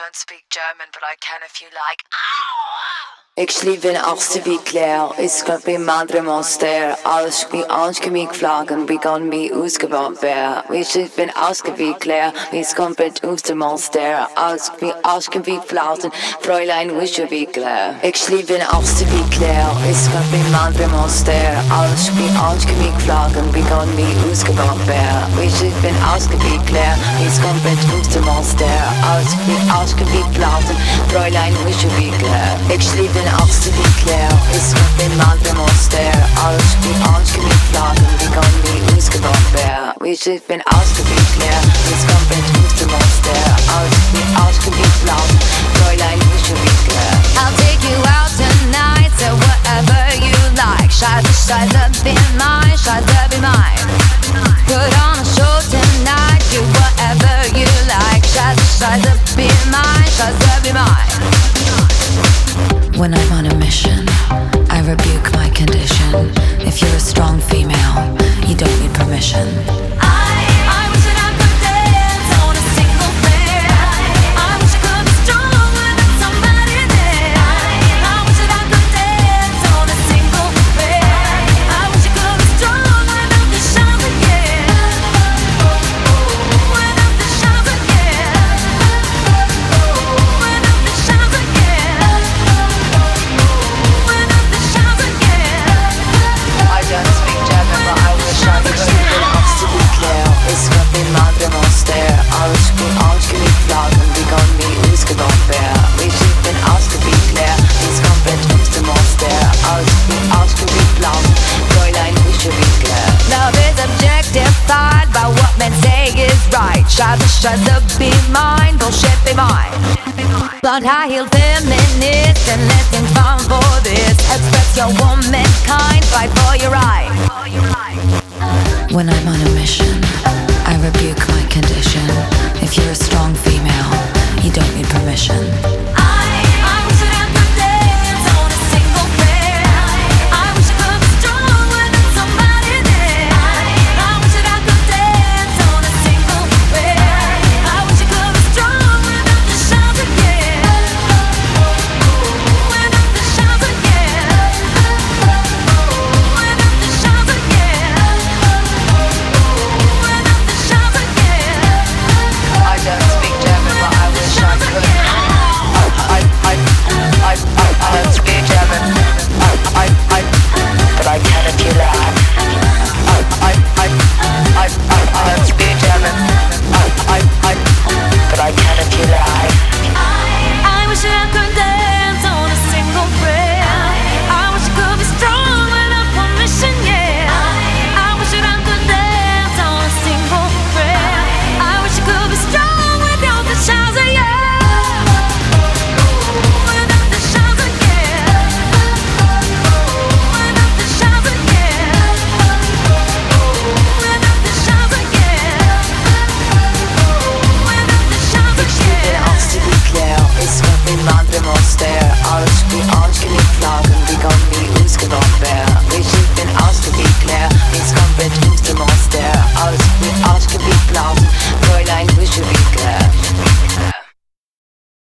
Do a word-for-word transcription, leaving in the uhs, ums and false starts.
don't speak German, but I can if you like. Ik sliep in achtste wie Claire, ik schat bij madre monster, alles wie aanschemiek vlagen, wie kan wie uitgebouwd werden. We sliep in achtste wie Claire, wie schat bij oester monster, alles wie aanschemiek vlagen, Fräulein wische wie Claire. Ik sliep in achtste wie Claire, ik schat bij madre monster, alles wie aanschemiek vlagen, wie kan wie uitgebouwd werden. We sliep in achtste wie Claire, wie schat bij oester monster, alles wie aanschemiek vlagen, Fräulein wische wie Claire. Ik sliep in achtste wie Claire, ik schat bij madre monster, alles wie aanschemiek vlagen, wie kan wie uitgebouwd werden. We sliep in achtste wie Claire, wie schat bij oester monster, alles wie aanschemiek vlagen, Fräulein wische wie Claire. I'll take you out tonight, so whatever you like. Scheiße, scheiße, be mine, scheiße, be mine. Put on a show tonight, do whatever you like. Scheiße, scheiße, be mine, scheiße, be mine. When I'm on a mission, I rebuke my condition. If you're a strong female, you don't need permission. I, I wish that I could dance on a single bed. I wish I could be strong without somebody there. I wish that I could dance on a single bed. I wish I could be strong without the shower, yeah. Without the shower, yeah. Without the shower, yeah. Without the shower, yeah. I don't speak German, but I wish I could. Ik ben achtste wie Claire, ik schat bij madre monster, alles wie aanschemiek vlagen, wie kan wie uitgebouwd werden. We sliep in achtste wie Claire, ik schat bij oester monster, alles wie aanschemiek vlagen, Fräulein wische wie Claire. Love is objectified by what men say is right. Scheiße, scheiße, be mine, bullshit, be mine. Blonde high-heeled feminist and letting fun for this. Express your womankind, fight for your right. When I'm on a mission, I rebuke my condition. If you're a strong female, you don't need permission.